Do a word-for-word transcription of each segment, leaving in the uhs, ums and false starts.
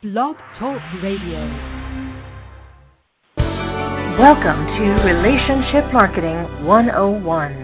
Blog Talk Radio. Welcome to Relationship Marketing one oh one.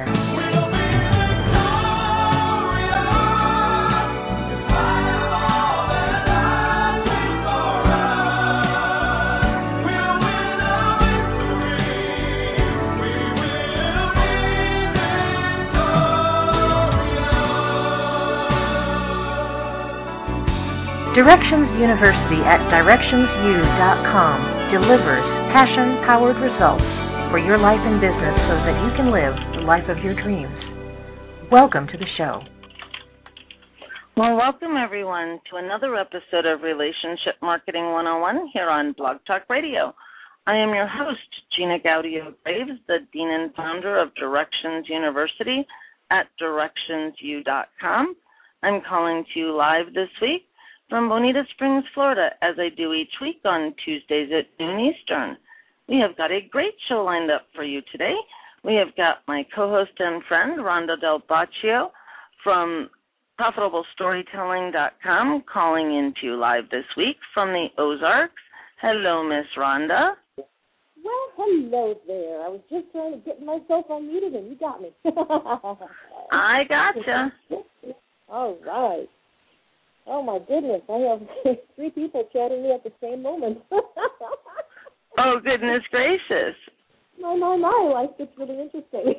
Directions University at directions u dot com delivers passion-powered results for your life and business so that you can live the life of your dreams. Welcome to the show. Well, welcome everyone to another episode of Relationship Marketing one oh one here on Blog Talk Radio. I am your host, Gina Gaudio-Graves, the Dean and Founder of Directions University at directions u dot com. I'm calling to you live this week from Bonita Springs, Florida, as I do each week on Tuesdays at noon Eastern. We have got a great show lined up for you today. We have got my co-host and friend, Rhonda Del Baccio from profitable storytelling dot com, calling in to you live this week from the Ozarks. Hello, Miss Rhonda. Well, hello there. I was just trying to get myself unmuted, and you got me. I gotcha. All right. Oh, my goodness. I have three people chatting me at the same moment. Oh, goodness gracious. My, my, my. Life gets really interesting.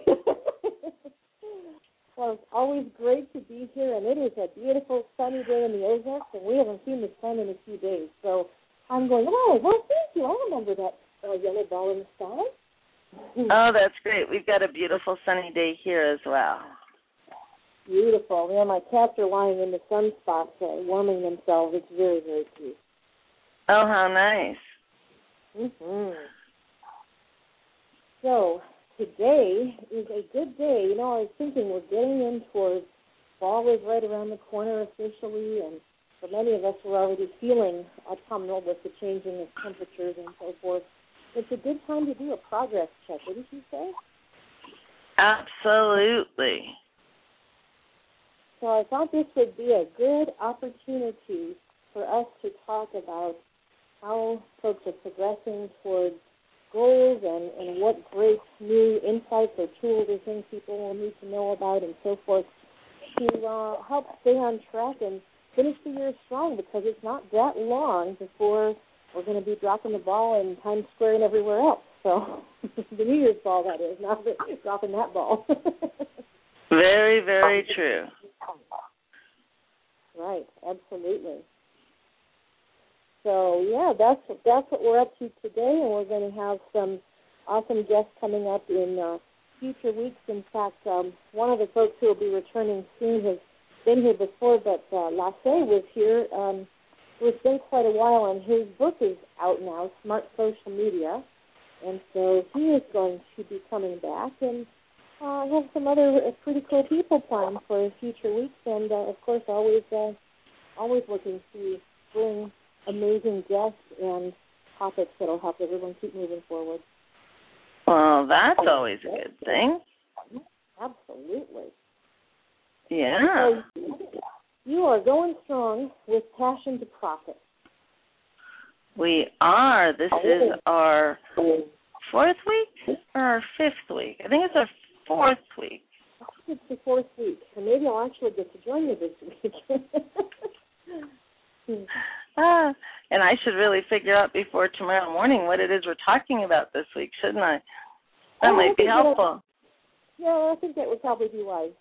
Well, it's always great to be here, and it is a beautiful sunny day in the Ozarks, and we haven't seen the sun in a few days. So I'm going, oh, well, thank you. I remember that uh, yellow ball in the sky. Oh, that's great. We've got a beautiful sunny day here as well. Beautiful. Yeah, my cats are lying in the sunspots, uh, warming themselves. It's very, very cute. Oh, how nice. Mm-hmm. So today is a good day. You know, I was thinking we're getting in towards fall is right around the corner officially, and for many of us, we're already feeling autumnal with the changing of temperatures and so forth. It's a good time to do a progress check, wouldn't you say? Absolutely. So I thought this would be a good opportunity for us to talk about how folks are progressing towards goals and, and what great new insights or tools or things people will need to know about and so forth to uh, help stay on track and finish the year strong, because it's not that long before we're going to be dropping the ball in Times Square and everywhere else. So the New Year's ball, that is, not dropping that ball. Very, very true. Right, absolutely. So, yeah, that's that's what we're up to today, and we're going to have some awesome guests coming up in uh, future weeks. In fact, um, one of the folks who will be returning soon has been here before, but uh, Lasse was here. Um, it's been quite a while, and his book is out now, Smart Social Media, and so he is going to be coming back, and I uh, have some other uh, pretty cool people planned for future weeks, and, uh, of course, always uh, always looking to bring amazing guests and topics that will help everyone keep moving forward. Well, that's always a good thing. Absolutely. Yeah. So you are going strong with Passion to Profit. We are. This is our fourth week or our fifth week? I think it's our fourth week. It's the fourth week, and maybe I'll actually get to join you this week. ah, and I should really figure out before tomorrow morning what it is we're talking about this week, shouldn't I? That oh, might I be helpful. That, yeah, I think that would probably be wise.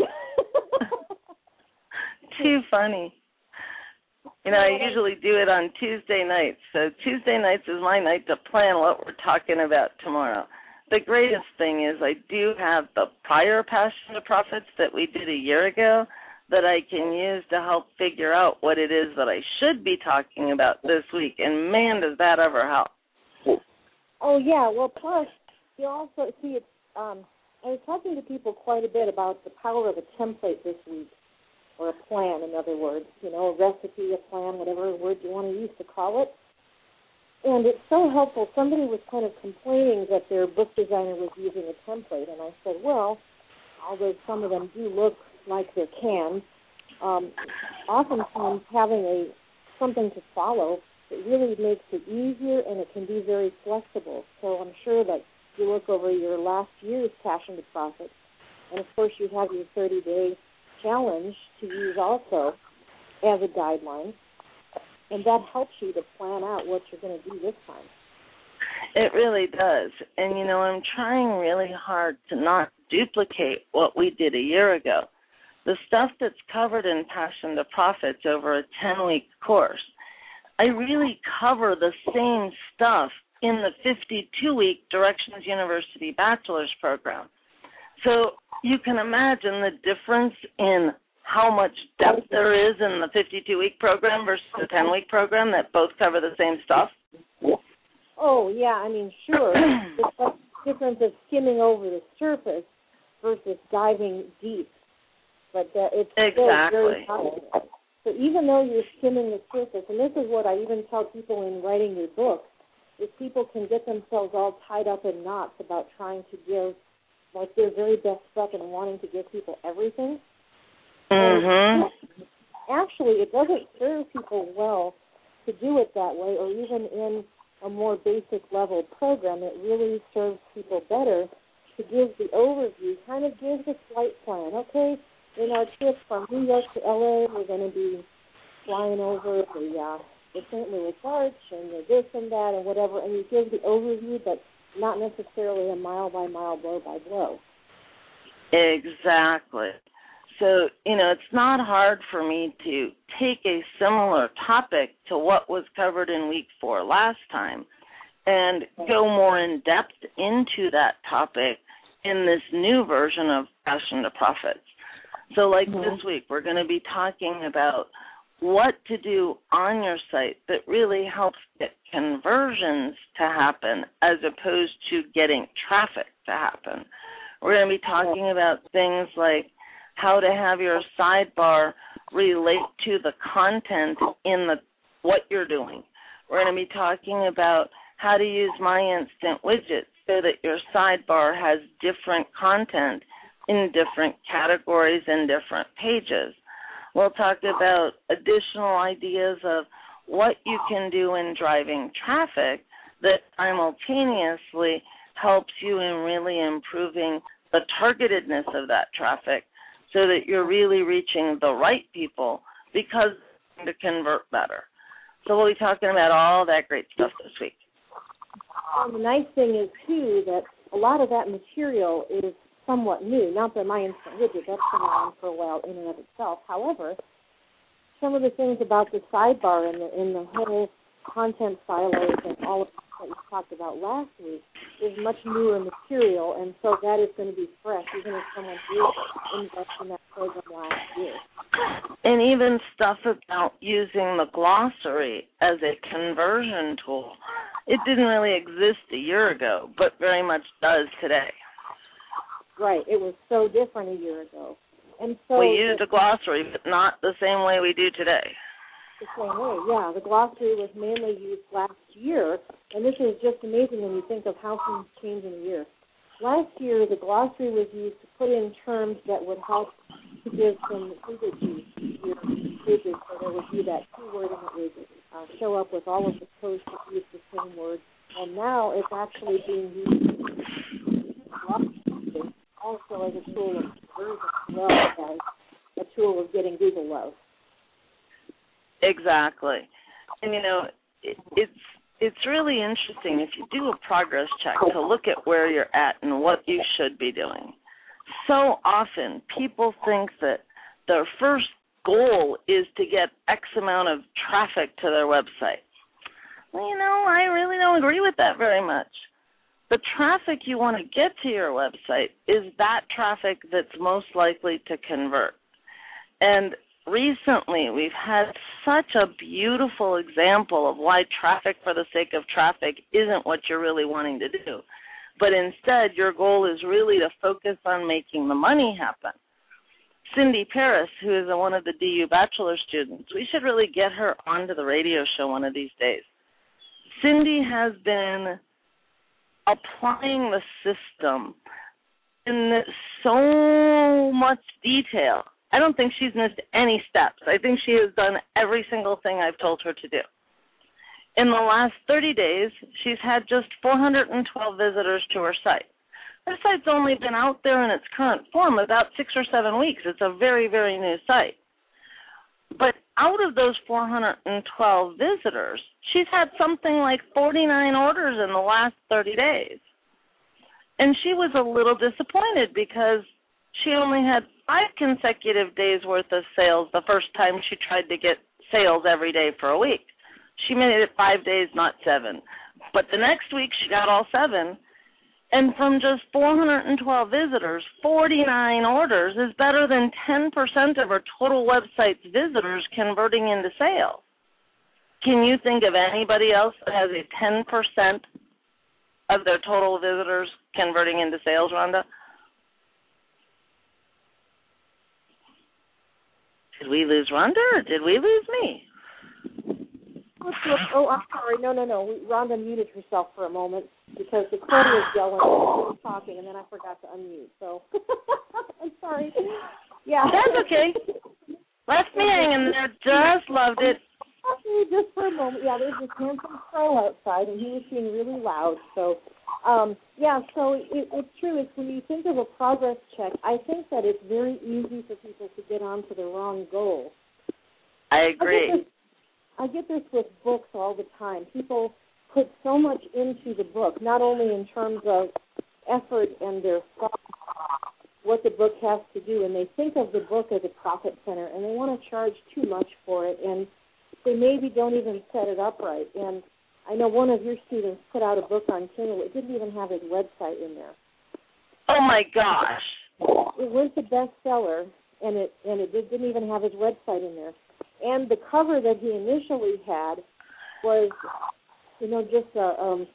Too funny. You know, I usually do it on Tuesday nights, so Tuesday nights is my night to plan what we're talking about tomorrow. The greatest thing is I do have the prior Passion to Profits that we did a year ago that I can use to help figure out what it is that I should be talking about this week, and man, does that ever help. Oh, yeah, well, plus, you also, see, it's, um, I was talking to people quite a bit about the power of a template this week, or a plan, in other words, you know, a recipe, a plan, whatever word you want to use to call it. And it's so helpful. Somebody was kind of complaining that their book designer was using a template, and I said, well, although some of them do look like they're canned, um, oftentimes having a something to follow it really makes it easier, and it can be very flexible. So I'm sure that you look over your last year's Passion to Profit, and of course you have your thirty-day challenge to use also as a guideline, and that helps you to plan out what you're going to do this time. It really does. And, you know, I'm trying really hard to not duplicate what we did a year ago. The stuff that's covered in Passion to Profits over a ten-week course, I really cover the same stuff in the fifty-two-week Directions University Bachelor's Program. So you can imagine the difference in how much depth there is in the fifty-two-week program versus the ten-week program that both cover the same stuff. Oh, yeah, I mean, sure. It's like the difference of skimming over the surface versus diving deep. But uh, it's still exactly. very powerful. So even though you're skimming the surface, and this is what I even tell people in writing your book, is people can get themselves all tied up in knots about trying to give, like, their very best stuff and wanting to give people everything. Mm-hmm. And actually, it doesn't serve people well to do it that way, or even in a more basic level program. It really serves people better to give the overview, kind of gives a flight plan. Okay, in our trip from New York to L A, we're going to be flying over the, uh, the Saint Louis Arch and the this and that and whatever, and you give the overview, but not necessarily a mile-by-mile, blow-by-blow. Exactly. So, you know, it's not hard for me to take a similar topic to what was covered in week four last time and go more in depth into that topic in this new version of Passion to Profits. So like mm-hmm. this week, we're going to be talking about what to do on your site that really helps get conversions to happen as opposed to getting traffic to happen. We're going to be talking about things like how to have your sidebar relate to the content in the what you're doing. We're going to be talking about how to use My Instant widgets so that your sidebar has different content in different categories and different pages. We'll talk about additional ideas of what you can do in driving traffic that simultaneously helps you in really improving the targetedness of that traffic so that you're really reaching the right people because to convert better. So we'll be talking about all that great stuff this week. Well, the nice thing is, too, that a lot of that material is somewhat new. Not that My Instant Widget, that's been around for a while in and of itself. However, some of the things about the sidebar and the, in the whole content silos and all of that we talked about last week is much newer material, and so that is going to be fresh, even if someone did invest in that program last year. And even stuff about using the glossary as a conversion tool. It didn't really exist a year ago, but very much does today. Right. It was so different a year ago. And so we used a glossary, but not the same way we do today. The same way, yeah. The glossary was mainly used last year, and this is just amazing when you think of how things change in a year. Last year, the glossary was used to put in terms that would help to give some frequency to your pages, so there would be that keyword and it would uh, show up with all of the posts that use the same word. And now it's actually being used also as a tool of conversion as well as a tool of getting Google love. Exactly. And, you know, it, it's it's really interesting if you do a progress check to look at where you're at and what you should be doing. So often people think that their first goal is to get X amount of traffic to their website. Well, you know, I really don't agree with that very much. The traffic you want to get to your website is that traffic that's most likely to convert. And recently, we've had such a beautiful example of why traffic for the sake of traffic isn't what you're really wanting to do. But instead, your goal is really to focus on making the money happen. Cindy Paris, who is one of the D U Bachelor students, we should really get her onto the radio show one of these days. Cindy has been applying the system in so much detail. I don't think she's missed any steps. I think she has done every single thing I've told her to do. In the last thirty days, she's had just four hundred twelve visitors to her site. Her site's only been out there in its current form about six or seven weeks. It's a very, very new site. But out of those four hundred twelve visitors, she's had something like forty-nine orders in the last thirty days. And she was a little disappointed because she only had five consecutive days worth of sales the first time she tried to get sales every day for a week. She made it five days, not seven. But the next week she got all seven. And from just four hundred twelve visitors, forty-nine orders is better than ten percent of her total website's visitors converting into sales. Can you think of anybody else that has a ten percent of their total visitors converting into sales, Rhonda? Did we lose Rhonda or did we lose me? Oh, I'm sorry. No, no, no. Rhonda muted herself for a moment because the crowd was yelling and she was talking, and then I forgot to unmute. So I'm sorry. Yeah, that's okay. Left me hanging there. Just loved it. Just for a moment. Yeah, there's this handsome crow outside, and he was being really loud. So, um, yeah. So it, it's true. It's when you think of a progress check, I think that it's very easy for people to get onto the wrong goal. I agree. I get this with books all the time. People put so much into the book, not only in terms of effort and their thought, what the book has to do, and they think of the book as a profit center, and they want to charge too much for it, and they maybe don't even set it up right. And I know one of your students put out a book on Kindle. It didn't even have his website in there. Oh, my gosh. It was a bestseller, and it, and it didn't even have his website in there. And the cover that he initially had was, you know, just a, um,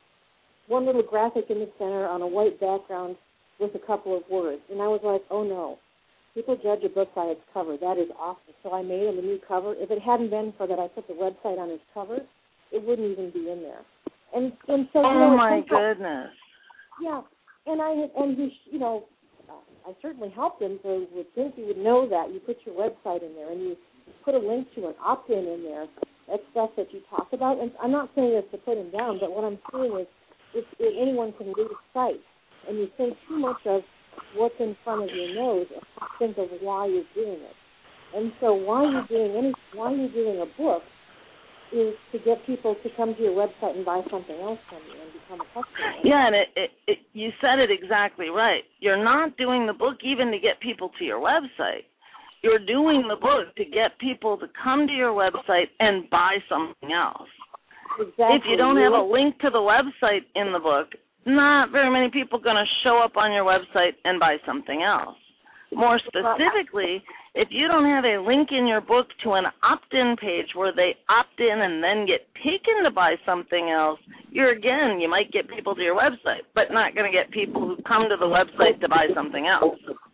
one little graphic in the center on a white background with a couple of words. And I was like, oh, no. People judge a book by its cover. That is awesome. So I made him a new cover. If it hadn't been for that I put the website on his cover, it wouldn't even be in there. And and so, oh, you know, my goodness. Yeah. And I and he, you know, I certainly helped him, so you would think you would know that. You put your website in there, and you put a link to an opt-in in there. That's stuff that you talk about. And I'm not saying this to put him down, but what I'm saying is if, if anyone can lose sight and you think too much of what's in front of your nose and not think of why you're doing it. And so why you're doing any, why you're doing a book is to get people to come to your website and buy something else from you and become a customer. Yeah, and it, it, it, you said it exactly right. You're not doing the book even to get people to your website. You're doing the book to get people to come to your website and buy something else. Exactly. If you don't have a link to the website in the book, not very many people are going to show up on your website and buy something else. More specifically, if you don't have a link in your book to an opt-in page where they opt in and then get taken to buy something else, you're, again, you might get people to your website, but not going to get people who come to the website to buy something else.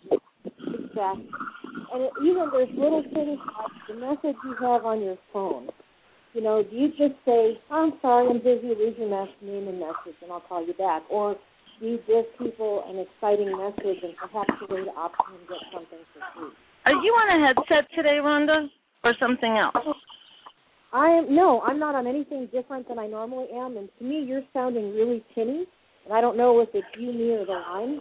Exactly. And it, even there's little things like the message you have on your phone. You know, do you just say, I'm sorry, I'm busy, leave your mess, name and message, and I'll call you back? Or do you give people an exciting message and perhaps a way to opt in and get something for free? Are you on a headset today, Rhonda, or something else? I am, no, I'm not on anything different than I normally am, and to me you're sounding really tinny, and I don't know if it's you, me, or the line.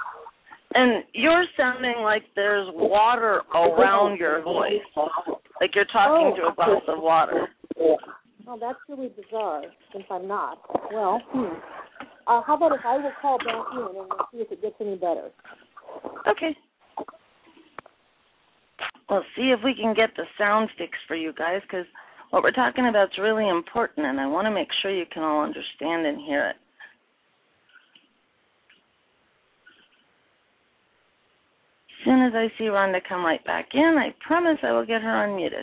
And you're sounding like there's water around your voice, like you're talking oh, to a glass of water. Oh, that's really bizarre, since I'm not. Well, hmm. Uh, how about if I will call back in and we'll see if it gets any better. Okay. We'll see if we can get the sound fixed for you guys, because what we're talking about is really important, and I want to make sure you can all understand and hear it. As soon as I see Rhonda come right back in, I promise I will get her unmuted.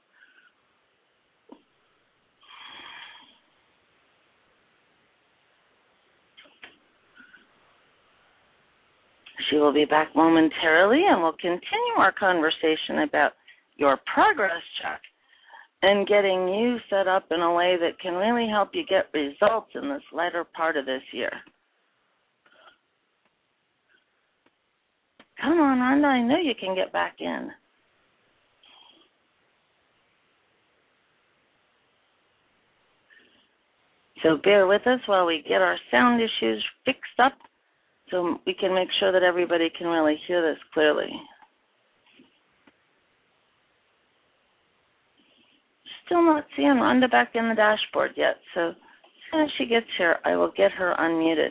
She will be back momentarily, and we'll continue our conversation about your progress check and getting you set up in a way that can really help you get results in this latter part of this year. Come on, Rhonda, I know you can get back in. So bear with us while we get our sound issues fixed up so we can make sure that everybody can really hear this clearly. Still not seeing Rhonda back in the dashboard yet, so as soon as she gets here, I will get her unmuted.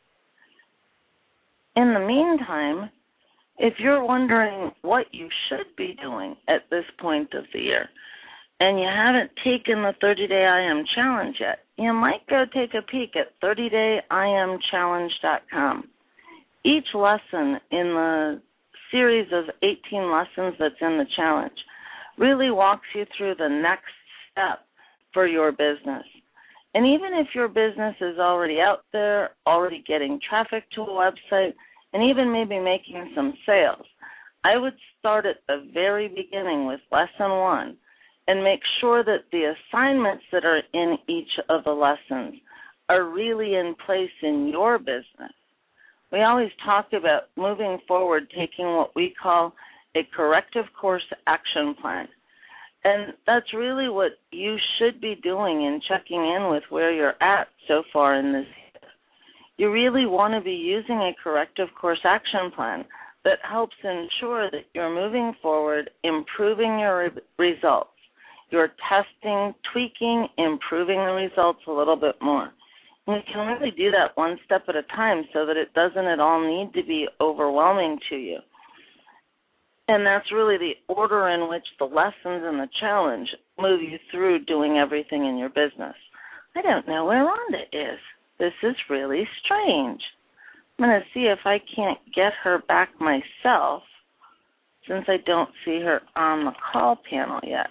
In the meantime, if you're wondering what you should be doing at this point of the year, and you haven't taken the thirty-day I M Challenge yet, you might go take a peek at thirty day I M challenge dot com. Each lesson in the series of eighteen lessons that's in the challenge really walks you through the next step for your business. And even if your business is already out there, already getting traffic to a website, and even maybe making some sales, I would start at the very beginning with lesson one and make sure that the assignments that are in each of the lessons are really in place in your business. We always talk about moving forward, taking what we call a corrective course action plan. And that's really what you should be doing in checking in with where you're at so far in this year. You really want to be using a corrective course action plan that helps ensure that you're moving forward, improving your re- results. You're testing, tweaking, improving the results a little bit more. And you can really do that one step at a time so that it doesn't at all need to be overwhelming to you. And that's really the order in which the lessons and the challenge move you through doing everything in your business. I don't know where Rhonda is. This is really strange. I'm going to see if I can't get her back myself since I don't see her on the call panel yet.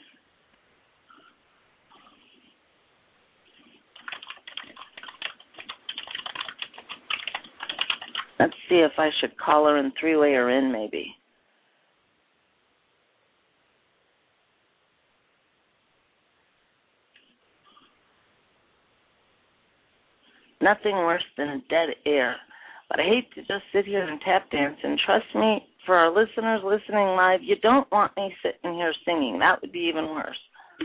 Let's see if I should call her and three-way her in maybe. Nothing worse than dead air. But I hate to just sit here and tap dance. And trust me, for our listeners listening live, you don't want me sitting here singing. That would be even worse.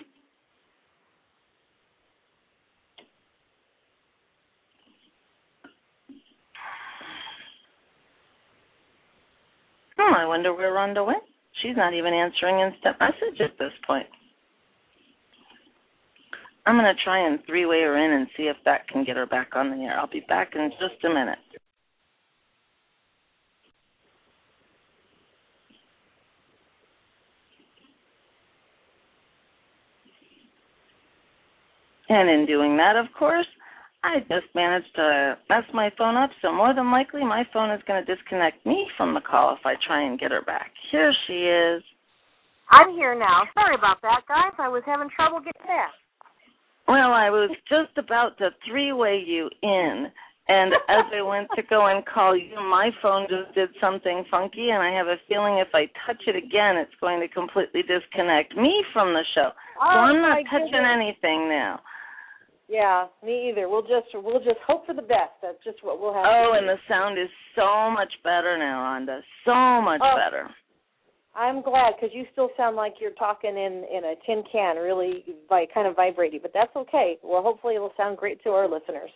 Hmm, I wonder where Rhonda went. She's not even answering instant message at this point. I'm going to try and three-way her in and see if that can get her back on the air. I'll be back in just a minute. And in doing that, of course, I just managed to mess my phone up, so more than likely my phone is going to disconnect me from the call if I try and get her back. Here she is. I'm here now. Sorry about that, guys. I was having trouble getting back. Well, I was just about to three-way you in, and as I went to go and call you, my phone just did something funky, and I have a feeling if I touch it again, it's going to completely disconnect me from the show. Oh, so I'm not touching goodness. anything now. Yeah, me either. We'll just we'll just hope for the best. That's just what we'll have. Oh, to and do. the sound is so much better now, Rhonda. So much oh, better. I'm glad, because you still sound like you're talking in, in a tin can, really vi- kind of vibrating. But that's okay. Well, hopefully it'll sound great to our listeners.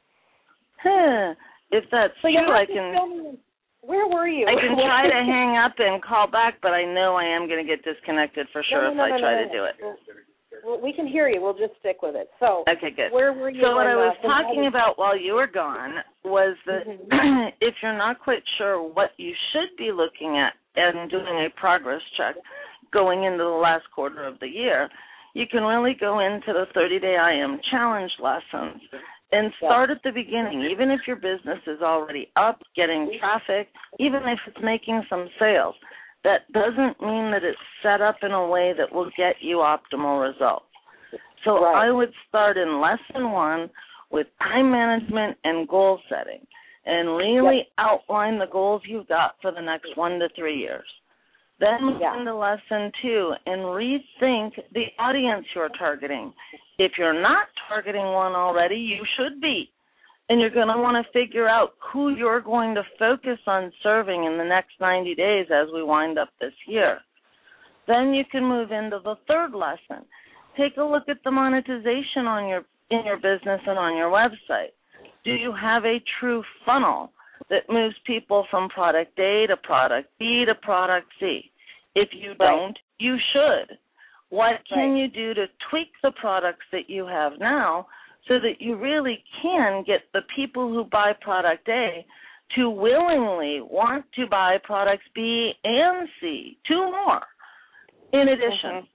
Huh. If that's so true, I can. Me, where were you? I can try to hang up and call back, but I know I am going to get disconnected for sure no, no, no, if I try no, no, to no. do it. Well, well, we can hear you. We'll just stick with it. So, okay, good. Where were you? So what when, I was uh, talking about while you were gone was that mm-hmm. if you're not quite sure what you should be looking at and doing a progress check going into the last quarter of the year, you can really go into the thirty day I M challenge lessons and start at the beginning. Even if your business is already up, getting traffic, even if it's making some sales, that doesn't mean that it's set up in a way that will get you optimal results. So right. I would start in lesson one with time management and goal setting and really yep. outline the goals you've got for the next one to three years. Then move yeah. into lesson two and rethink the audience you're targeting. If you're not targeting one already, you should be. And you're going to want to figure out who you're going to focus on serving in the next ninety days as we wind up this year. Then you can move into the third lesson. Take a look at the monetization on your in your business and on your website? Do you have a true funnel that moves people from product A to product B to product C? If you Right. don't, you should. What can Right. you do to tweak the products that you have now so that you really can get the people who buy product A to willingly want to buy products B and C, two more in addition? Mm-hmm.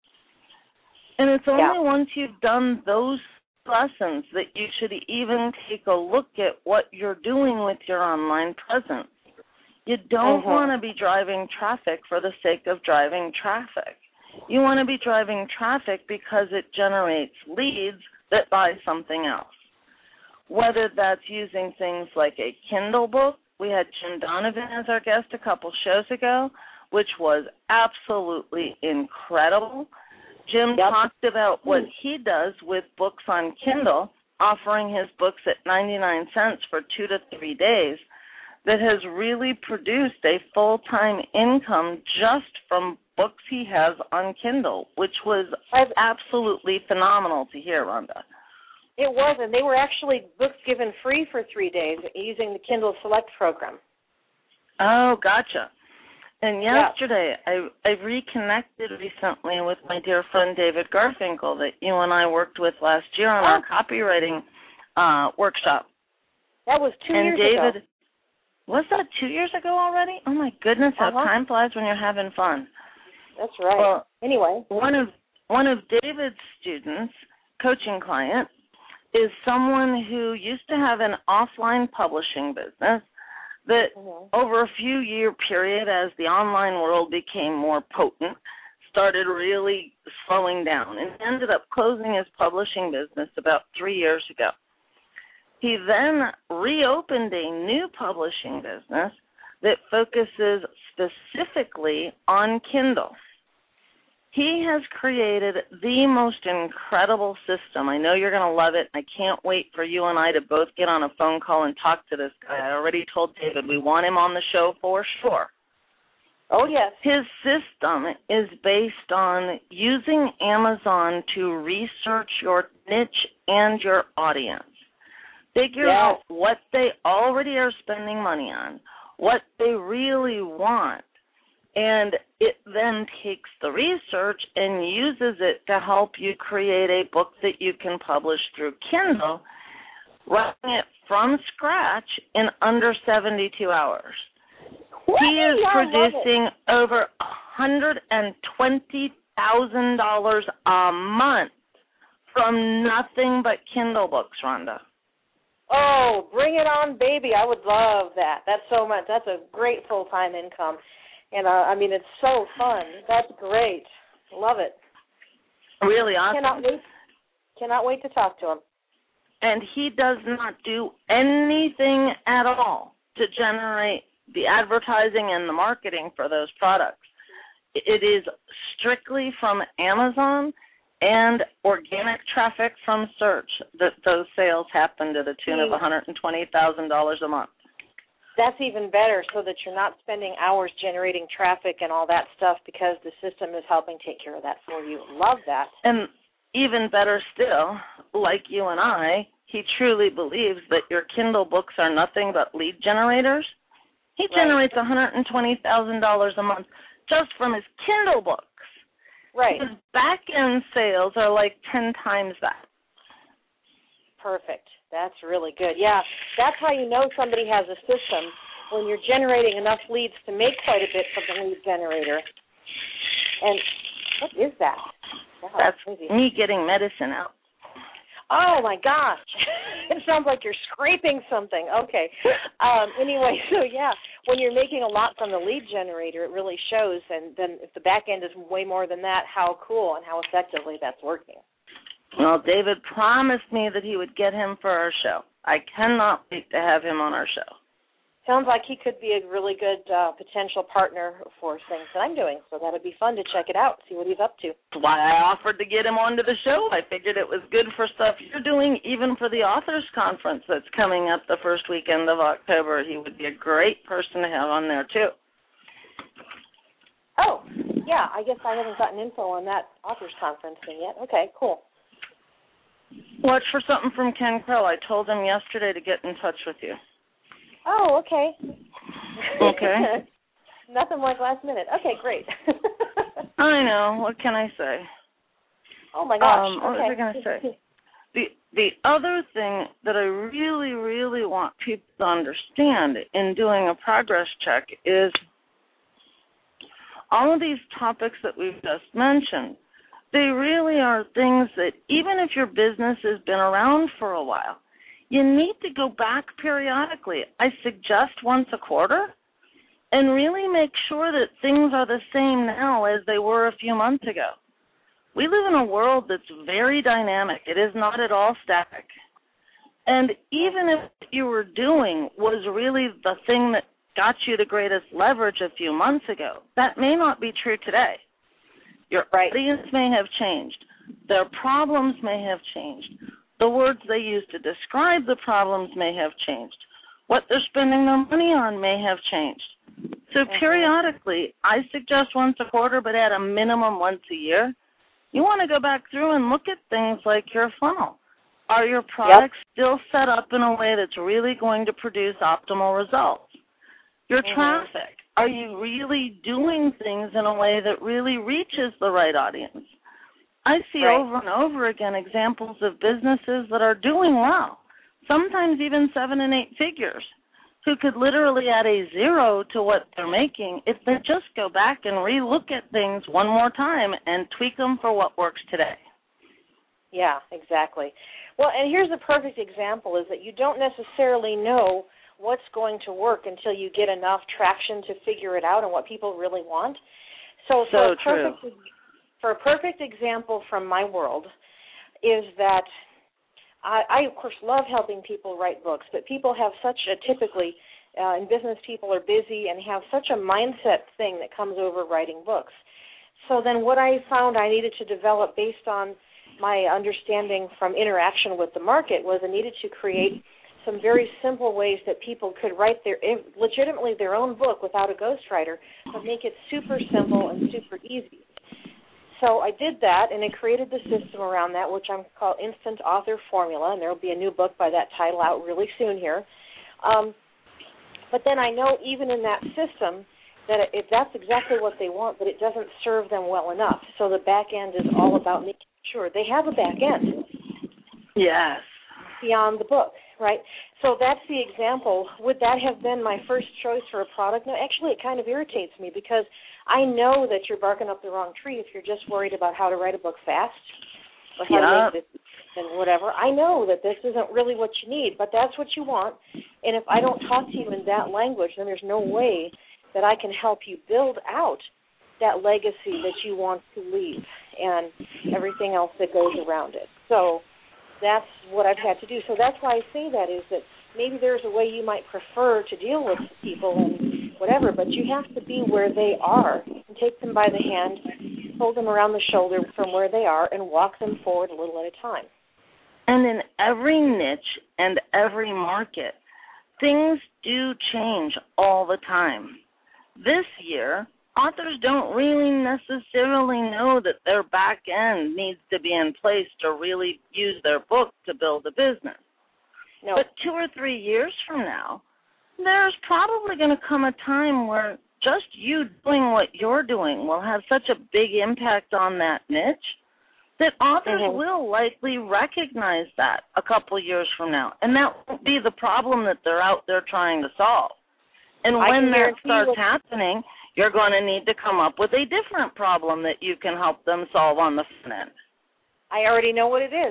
And it's only Yeah. once you've done those lessons that you should even take a look at what you're doing with your online presence. You don't Mm-hmm. want to be driving traffic for the sake of driving traffic. You want to be driving traffic because it generates leads that buy something else. Whether that's using things like a Kindle book. We had Jim Donovan as our guest a couple shows ago, which was absolutely incredible. Jim Yep. talked about what he does with books on Kindle, offering his books at ninety-nine cents for two to three days, that has really produced a full-time income just from books he has on Kindle, which was I've, absolutely phenomenal to hear, Rhonda. it was, and they were actually books given free for three days using the Kindle Select program. Oh, gotcha. And Yeah. yesterday, I, I reconnected recently with my dear friend David Garfinkel that you and I worked with last year on our copywriting uh, workshop. That was two and years David, ago. Was that two years ago already? Oh, my goodness, how Uh-huh. time flies when you're having fun. That's right. Well, anyway. One of, one of David's students, coaching client, is someone who used to have an offline publishing business that Mm-hmm. over a few year period, as the online world became more potent, started really slowing down and ended up closing his publishing business about three years ago. He then reopened a new publishing business that focuses specifically on Kindle. He has created the most incredible system. I know you're going to love it. I can't wait for you and I to both get on a phone call and talk to this guy. I already told David we want him on the show for sure. Oh, yes. His system is based on using Amazon to research your niche and your audience. Figure Yes. out what they already are spending money on, what they really want, and it then takes the research and uses it to help you create a book that you can publish through Kindle, writing it from scratch in under seventy-two hours. What? He is I love it. producing over one hundred twenty thousand dollars a month from nothing but Kindle books, Rhonda. Oh, bring it on, baby. I would love that. That's so much. That's a great full-time income. And, uh, I mean, it's so fun. That's great. Love it. Really awesome. Cannot wait, cannot wait to talk to him. And he does not do anything at all to generate the advertising and the marketing for those products. It is strictly from Amazon and organic traffic from search that those sales happen to the tune of one hundred twenty thousand dollars a month. That's even better, so that you're not spending hours generating traffic and all that stuff, because the system is helping take care of that for you. Love that. And even better still, like you and I, he truly believes that your Kindle books are nothing but lead generators. He Right. generates one hundred twenty thousand dollars a month just from his Kindle books. Right. His back-end sales are like ten times that. Perfect. That's really good. Yeah, that's how you know somebody has a system, when you're generating enough leads to make quite a bit from the lead generator. And what is that? Wow, That's crazy. me getting medicine out. Oh, my gosh. It sounds like you're scraping something. Okay. Um, anyway, so, yeah, when you're making a lot from the lead generator, it really shows. And then if the back end is way more than that, how cool and how effectively that's working. Well, David promised me that he would get him for our show. I cannot wait to have him on our show. Sounds like he could be a really good uh, potential partner for things that I'm doing, so that would be fun to check it out, see what he's up to. That's why I offered to get him onto the show. I figured it was good for stuff you're doing, even for the Authors Conference that's coming up the first weekend of October. He would be a great person to have on there, too. Oh, yeah, I guess I haven't gotten info on that Authors Conference thing yet. Okay, cool. Watch for something from Ken Crow. I told him yesterday to get in touch with you. Oh, okay. Okay. Nothing like last minute. Okay, great. I know. What can I say? Oh, my gosh. Um, what okay. was I going to say? The, the other thing that I really, really want people to understand in doing a progress check is all of these topics that we've just mentioned, they really are things that even if your business has been around for a while, you need to go back periodically. I suggest once a quarter and really make sure that things are the same now as they were a few months ago. We live in a world that's very dynamic. It is not at all static. And even if what you were doing was really the thing that got you the greatest leverage a few months ago, that may not be true today. Your right. audience may have changed. Their problems may have changed. The words they use to describe the problems may have changed. What they're spending their money on may have changed. So mm-hmm. periodically, I suggest once a quarter, but at a minimum once a year, you want to go back through and look at things like your funnel. Are your products yep. still set up in a way that's really going to produce optimal results? Your mm-hmm. traffic, are you really doing things in a way that really reaches the right audience? I see right. over and over again examples of businesses that are doing well, sometimes even seven and eight figures, who could literally add a zero to what they're making if they just go back and re-look at things one more time and tweak them for what works today. Yeah, exactly. Well, and here's the perfect example is that you don't necessarily know what's going to work until you get enough traction to figure it out and what people really want. So, so for, a true. perfect, for a perfect example from my world is that I, I, of course, love helping people write books, but people have such a typically, uh, in business, people are busy and have such a mindset thing that comes over writing books. So then what I found I needed to develop based on my understanding from interaction with the market was I needed to create some very simple ways that people could write their legitimately their own book without a ghostwriter, but make it super simple and super easy. So I did that, and I created the system around that, which I'm called Instant Author Formula, and there will be a new book by that title out really soon here. Um, but then I know even in that system that it, that's exactly what they want, but it doesn't serve them well enough. So the back end is all about making sure they have a back end. Yes. Beyond the book, right? So that's the example. Would that have been my first choice for a product? No, actually it kind of irritates me because I know that you're barking up the wrong tree if you're just worried about how to write a book fast or how yeah. to make it and whatever. I know that this isn't really what you need, but that's what you want. And if I don't talk to you in that language, then there's no way that I can help you build out that legacy that you want to leave and everything else that goes around it. So that's what I've had to do. So that's why I say that is that maybe there's a way you might prefer to deal with people and whatever, but you have to be where they are and take them by the hand, hold them around the shoulder from where they are, and walk them forward a little at a time. And in every niche and every market, things do change all the time. This year, authors don't really necessarily know that their back end needs to be in place to really use their book to build a business. No. But two or three years from now, there's probably going to come a time where just you doing what you're doing will have such a big impact on that niche that authors mm-hmm. will likely recognize that a couple years from now. And that won't be the problem that they're out there trying to solve. And I when that starts what... happening, you're going to need to come up with a different problem that you can help them solve on the front end. I already know what it is.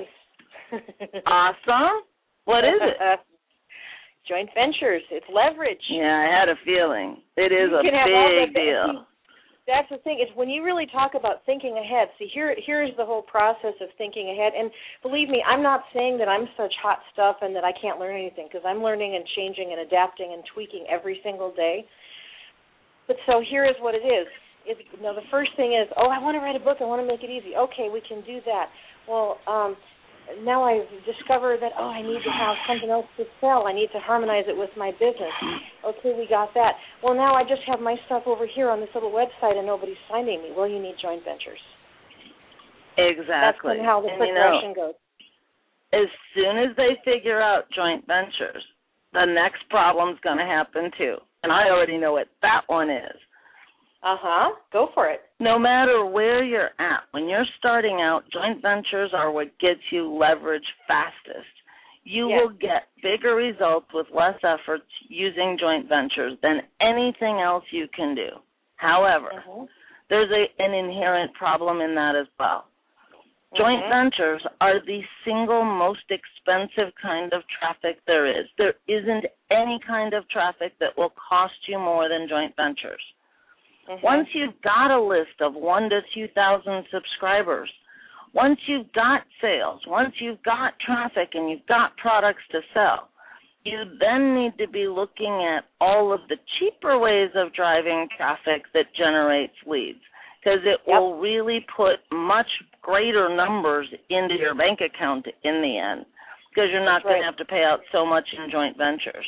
Awesome. What is it? Joint ventures. It's leverage. Yeah, I had a feeling. It is you a big deal. That's the thing. Is when you really talk about thinking ahead, see, here, here's the whole process of thinking ahead. And believe me, I'm not saying that I'm such hot stuff and that I can't learn anything, because I'm learning and changing and adapting and tweaking every single day. But so here is what it is. Is, you know, the first thing is, oh, I want to write a book. I want to make it easy. Okay, we can do that. Well, um, now I've discovered that, oh, I need to have something else to sell. I need to harmonize it with my business. Okay, we got that. Well, now I just have my stuff over here on this little website and nobody's finding me. Well, you need joint ventures. Exactly. That's how the progression you know, goes. as soon as they figure out joint ventures, the next problem's going to happen too. And I already know what that one is. Uh-huh. Go for it. No matter where you're at, when you're starting out, joint ventures are what gets you leverage fastest. You Yeah. will get bigger results with less effort using joint ventures than anything else you can do. However, Mm-hmm. there's a, an inherent problem in that as well. Joint Mm-hmm. ventures are the single most expensive kind of traffic there is. There isn't any kind of traffic that will cost you more than joint ventures. Mm-hmm. Once you've got a list of one to two thousand subscribers, once you've got sales, once you've got traffic and you've got products to sell, you then need to be looking at all of the cheaper ways of driving traffic that generates leads, because it Yep. will really put much greater numbers into your bank account in the end, because you're not That's going right. to have to pay out so much in joint ventures.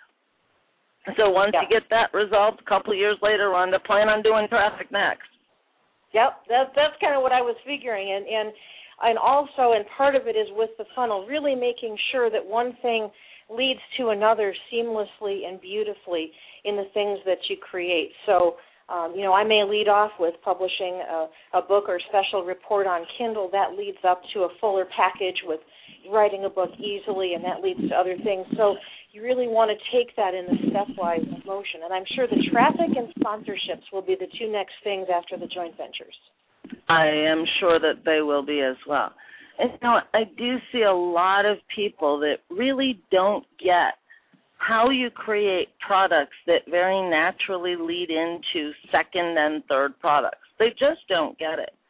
So once Yep. you get that resolved, a couple of years later, on to plan on doing traffic next. Yep, that, that's kind of what I was figuring, and, and and also, and part of it is with the funnel, really making sure that one thing leads to another seamlessly and beautifully in the things that you create. So, um, you know, I may lead off with publishing a, a book or special report on Kindle. That leads up to a fuller package with writing a book easily, and that leads to other things. So you really want to take that in the stepwise motion. And I'm sure the traffic and sponsorships will be the two next things after the joint ventures. I am sure that they will be as well. And you know, I do see a lot of people that really don't get how you create products that very naturally lead into second and third products. They just don't get it.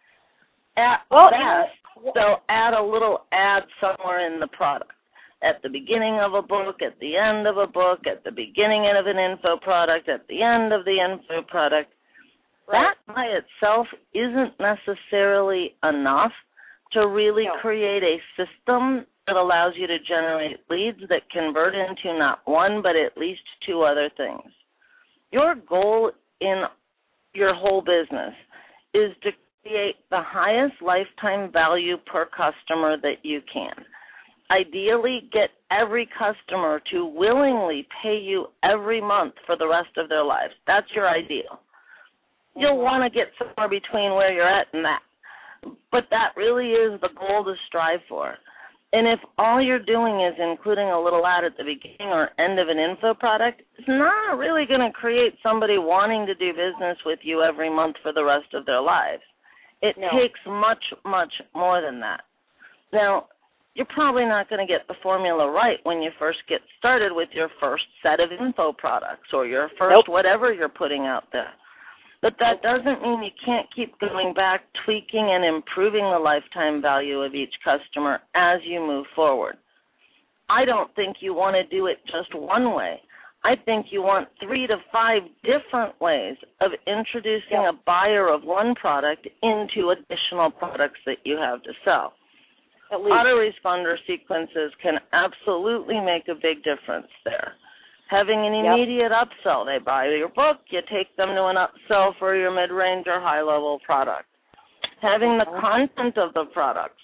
At Well, best, you know, they'll add a little ad somewhere in the product. At the beginning of a book, at the end of a book, at the beginning of an info product, at the end of the info product. right. That by itself isn't necessarily enough to really No. create a system that allows you to generate leads that convert into not one but at least two other things. Your goal in your whole business is to create the highest lifetime value per customer that you can. Ideally, get every customer to willingly pay you every month for the rest of their lives. That's your ideal. You'll want to get somewhere between where you're at and that. But that really is the goal to strive for. And if all you're doing is including a little ad at the beginning or end of an info product, it's not really going to create somebody wanting to do business with you every month for the rest of their lives. It No. takes much, much more than that. Now, you're probably not going to get the formula right when you first get started with your first set of info products or your first Nope. whatever you're putting out there. But that doesn't mean you can't keep going back, tweaking and improving the lifetime value of each customer as you move forward. I don't think you want to do it just one way. I think you want three to five different ways of introducing Yep. a buyer of one product into additional products that you have to sell. At least. Autoresponder sequences can absolutely make a big difference there. Having an Yep. immediate upsell. They buy your book, you take them to an upsell for your mid-range or high-level product. Having the content of the products.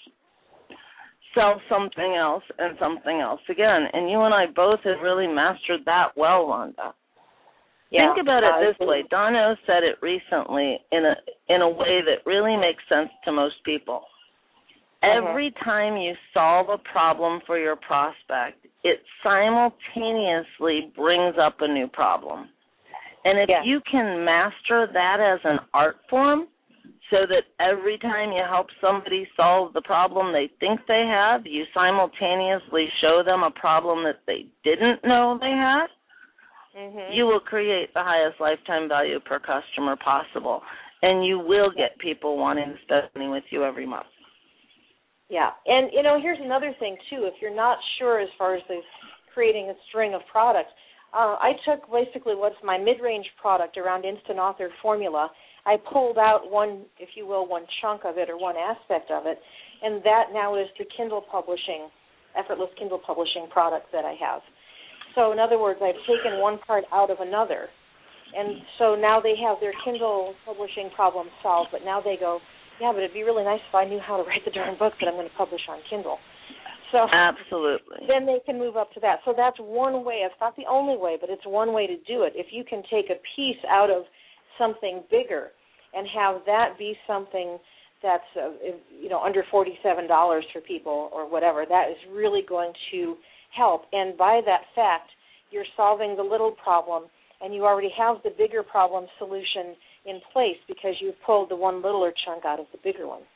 Sell something else and something else again. And you and I both have really mastered that well, Rhonda. Yeah. Think about Uh, it this way. Dono said it recently in a in a way that really makes sense to most people. Mhm. Every time you solve a problem for your prospect, it simultaneously brings up a new problem. And if Yeah. you can master that as an art form, so that every time you help somebody solve the problem they think they have, you simultaneously show them a problem that they didn't know they had, Mhm. you will create the highest lifetime value per customer possible, and you will get people wanting to spend money with you every month. Yeah, and, you know, here's another thing, too. If you're not sure as far as the creating a string of products, uh, I took basically what's my mid-range product around Instant Author Formula. I pulled out one, if you will, one chunk of it or one aspect of it, and that now is the Kindle publishing, effortless Kindle publishing product that I have. So, in other words, I've taken one part out of another, and so now they have their Kindle publishing problem solved, but now they go, yeah, but it'd be really nice if I knew how to write the darn book that I'm going to publish on Kindle. So absolutely. Then they can move up to that. So that's one way. It's not the only way, but it's one way to do it. If you can take a piece out of something bigger and have that be something that's uh, you know under forty-seven dollars for people or whatever, that is really going to help. And by that fact, you're solving the little problem, and you already have the bigger problem solution in place because you've pulled the one littler chunk out of the bigger one.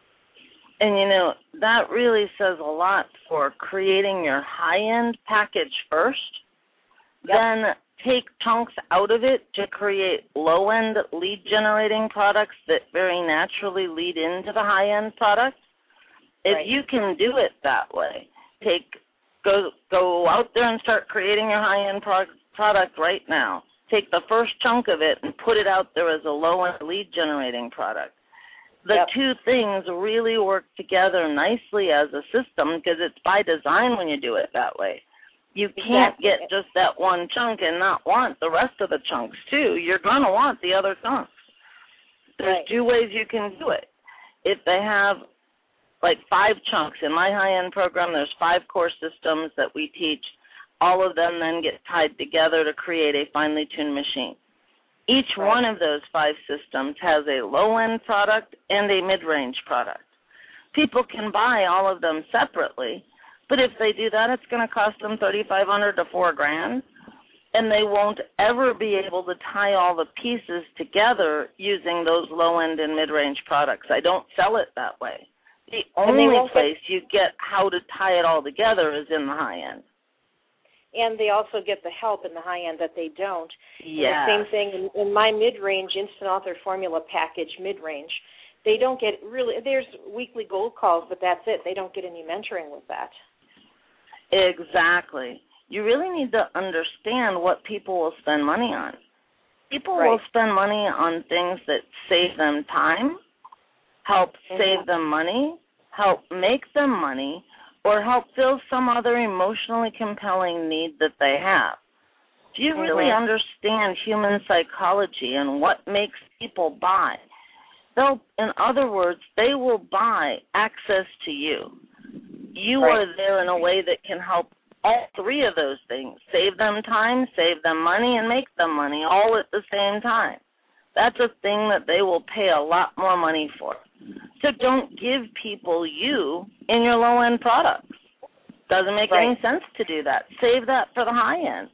And, you know, that really says a lot for creating your high-end package first, yep. Then take chunks out of it to create low-end lead-generating products that very naturally lead into the high-end product. If right. you can do it that way, take go go out there and start creating your high-end pro- product right now. Take the first chunk of it and put it out there as a low-end lead-generating product. The yep. two things really work together nicely as a system because it's by design when you do it that way. You can't exactly. get just that one chunk and not want the rest of the chunks, too. You're going to want the other chunks. There's right. two ways you can do it. If they have, like, five chunks, in my high-end program, there's five core systems that we teach. All of them then get tied together to create a finely tuned machine. Each right. one of those five systems has a low-end product and a mid-range product. People can buy all of them separately, but if they do that, it's going to cost them thirty-five hundred dollars to four grand, and they won't ever be able to tie all the pieces together using those low-end and mid-range products. I don't sell it that way. The only place get- you get how to tie it all together is in the high-end. And they also get the help in the high end that they don't. Yeah. The same thing in, in my mid-range Instant Author Formula package mid-range. They don't get really, there's weekly gold calls, but that's it. They don't get any mentoring with that. Exactly. You really need to understand what people will spend money on. People right. will spend money on things that save them time, help mm-hmm. save them money, help make them money, or help fill some other emotionally compelling need that they have. If you really mm-hmm. understand human psychology and what makes people buy, they'll, in other words, they will buy access to you. You right. are there in a way that can help all three of those things, save them time, save them money, and make them money all at the same time. That's a thing that they will pay a lot more money for. So don't give people you in your low-end products. Doesn't make right. any sense to do that. Save that for the high-end.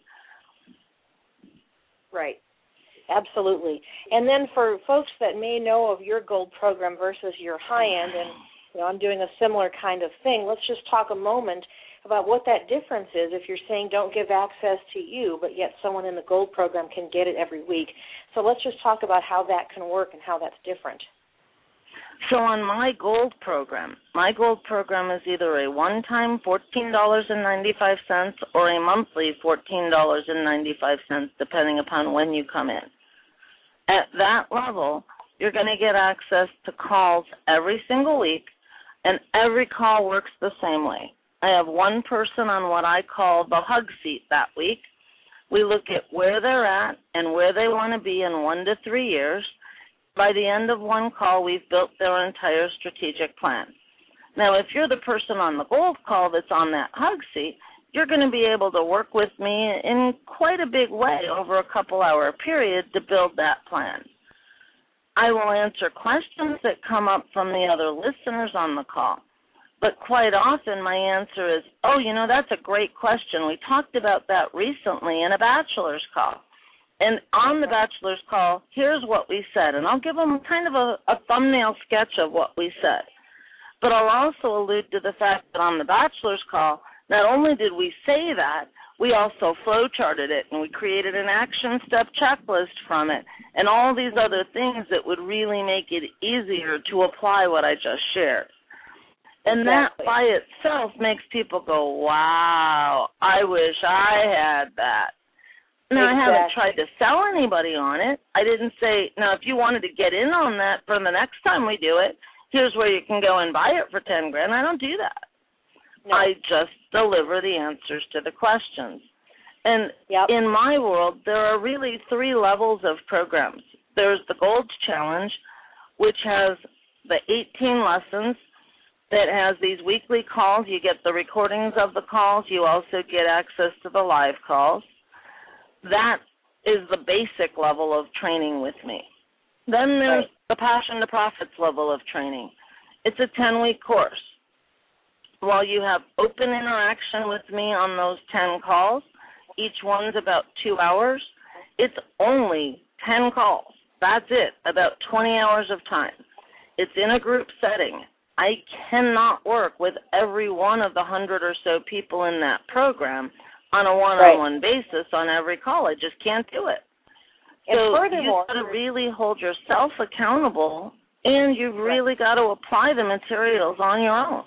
Right. Absolutely. And then for folks that may know of your gold program versus your high-end, and you know, I'm doing a similar kind of thing, let's just talk a moment about what that difference is if you're saying don't give access to you, but yet someone in the gold program can get it every week. So let's just talk about how that can work and how that's different. So on my gold program, my gold program is either a one-time fourteen dollars and ninety-five cents or a monthly fourteen dollars and ninety-five cents, depending upon when you come in. At that level, you're going to get access to calls every single week, and every call works the same way. I have one person on what I call the hug seat that week. We look at where they're at and where they want to be in one to three years. By the end of one call, we've built their entire strategic plan. Now, if you're the person on the gold call that's on that hug seat, you're going to be able to work with me in quite a big way over a couple-hour period to build that plan. I will answer questions that come up from the other listeners on the call. But quite often my answer is, oh, you know, that's a great question. We talked about that recently in a bachelor's call. And on the bachelor's call, here's what we said. And I'll give them kind of a, a thumbnail sketch of what we said. But I'll also allude to the fact that on the bachelor's call, not only did we say that, we also flow charted it, and we created an action step checklist from it, and all these other things that would really make it easier to apply what I just shared. And exactly. that by itself makes people go, wow, I wish I had that. Now, exactly. I haven't tried to sell anybody on it. I didn't say, now, if you wanted to get in on that for the next time we do it, here's where you can go and buy it for ten grand. I don't do that. No. I just deliver the answers to the questions. And yep. in my world, there are really three levels of programs. There's the Gold Challenge, which has the eighteen lessons that has these weekly calls. You get the recordings of the calls. You also get access to the live calls. That is the basic level of training with me. Then there's right. the Passion to Profits level of training. It's a ten-week course. While you have open interaction with me on those ten calls, each one's about two hours, it's only ten calls. That's it, about twenty hours of time. It's in a group setting. I cannot work with every one of the one hundred or so people in that program on a one-on-one right. basis on every call. I just can't do it. And so furthermore, you've got to really hold yourself accountable, and you've really right. got to apply the materials on your own.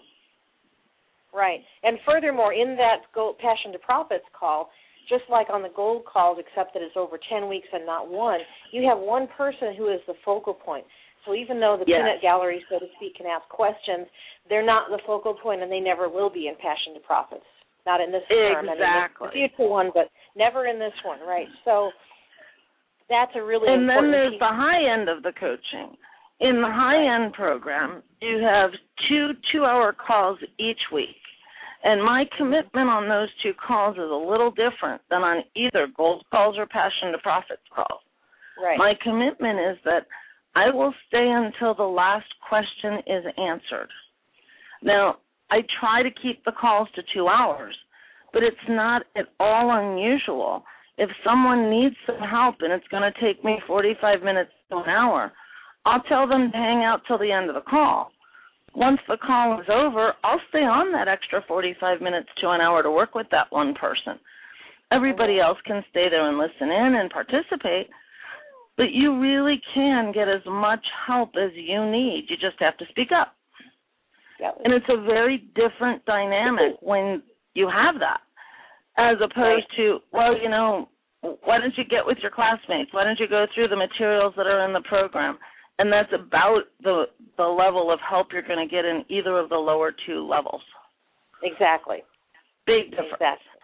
Right. And furthermore, in that Gold, Passion to Profits call, just like on the gold calls, except that it's over ten weeks and not one, you have one person who is the focal point. So even though the yes. peanut gallery, so to speak, can ask questions, they're not the focal point, and they never will be in Passion to Profits. Not in this term. Exactly. And in the future one, but never in this one, right? So that's a really and important then there's piece. the high end of the coaching. In the high-end program, you have two two-hour calls each week. And my commitment on those two calls is a little different than on either gold calls or Passion to Profits calls. Right. My commitment is that I will stay until the last question is answered. Now, I try to keep the calls to two hours, but it's not at all unusual. If someone needs some help and it's going to take me forty-five minutes to an hour, I'll tell them to hang out till the end of the call. Once the call is over, I'll stay on that extra forty-five minutes to an hour to work with that one person. Everybody else can stay there and listen in and participate, but you really can get as much help as you need. You just have to speak up. Yep. And it's a very different dynamic when you have that, as opposed right. to, well, you know, why don't you get with your classmates? Why don't you go through the materials that are in the program? And that's about the the level of help you're going to get in either of the lower two levels. Exactly. Big difference. Exactly.